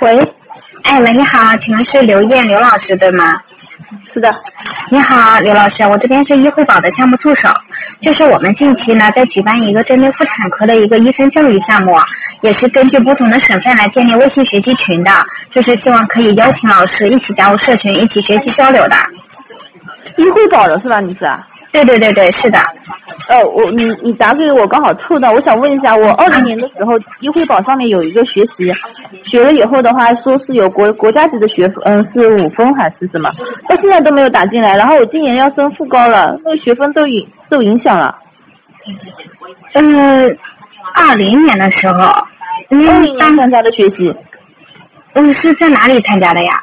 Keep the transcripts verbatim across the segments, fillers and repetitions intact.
喂， 哎喂，你好，请问是刘燕刘老师对吗？ 是的。 你好，刘老师，我这边是医惠保的项目助手，就是我们近期呢在举办一个针对妇产科的一个医生教育项目，也是根据不同的省份来建立微信学习群的，就是希望可以邀请老师一起加入社群，一起学习交流的。 医惠保的是吧？你是？ 对对对对，是的。 呃，我你你打给我刚好凑到，我想问一下，我二零年的时候医惠保上面有一个学习，学了以后的话说是有国国家级的学分，嗯，是五分还是什么？到现在都没有打进来，然后我今年要升副高了，那个学分都影受影响了。 嗯，二零年的时候，您二零年参加的学习， 嗯，是在哪里参加的呀？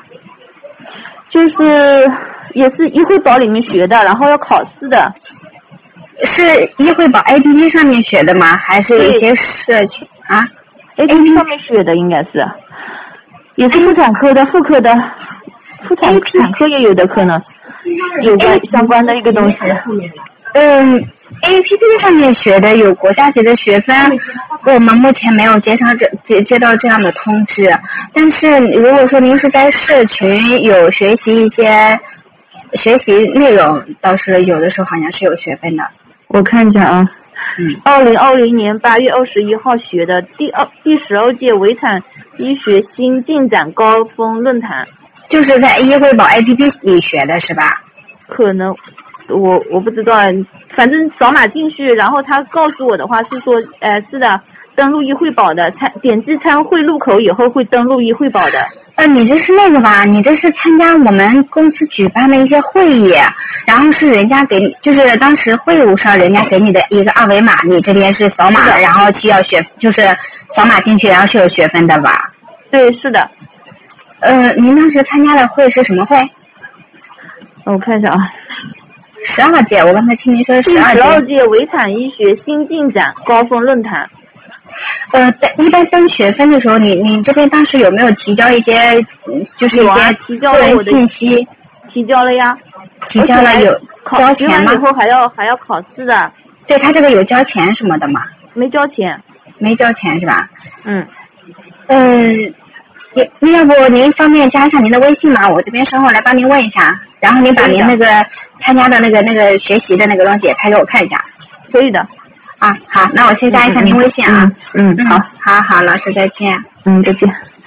就是也是医惠保里面学的，然后要考试的。 是医惠保 A P P 上面学的吗？还是一些社群啊 ？A P P 上面学的应该是，也是妇产科的、妇科的，妇产妇产科也有的可能有个相关的一个东西。 嗯 ，A P P 上面学的有国家级的学分，我们目前没有接上这接接到这样的通知。但是如果说您是在社群有学习一些学习内容，倒是有的时候好像是有学分的。 我看一下啊， 嗯， 二零二零年八月二十一号学的第二第十二届围产医学新进展高峰论坛， 就是在医惠保 A P P 里学的是吧？ 可能我我不知道，反正扫码进去，然后他告诉我的话是说，呃，是的，登录医惠保的，参点击参会入口以后会登录医惠保的。 呃，你这是那个吧？你这是参加我们公司举办的一些会议，然后是人家给你，就是当时会务上人家给你的一个二维码，你这边是扫码，然后需要学，就是扫码进去，然后是有学分的吧？ 对，是的。 呃，您当时参加的会是什么会？ 我看一下啊， 十二届，我刚才听您说十二届。 十二届围产医学新进展高峰论坛。 呃，一般登学分的时候，你你这边当时有没有提交一些，就是一些提交了我的信息？ 提交了呀。 提交了有交钱吗？ 以后还要还要考试的。 对他这个有交钱什么的吗？ 没交钱。 没交钱是吧？ 嗯。 嗯，要要不您方便加一下您的微信吗？我这边稍后来帮您问一下，然后您把您那个参加的那个那个学习的那个东西也拍给我看一下。 可以的。 啊，好，那我先加一下您微信啊。 嗯，嗯好， 好好，老师再见。 嗯，再见。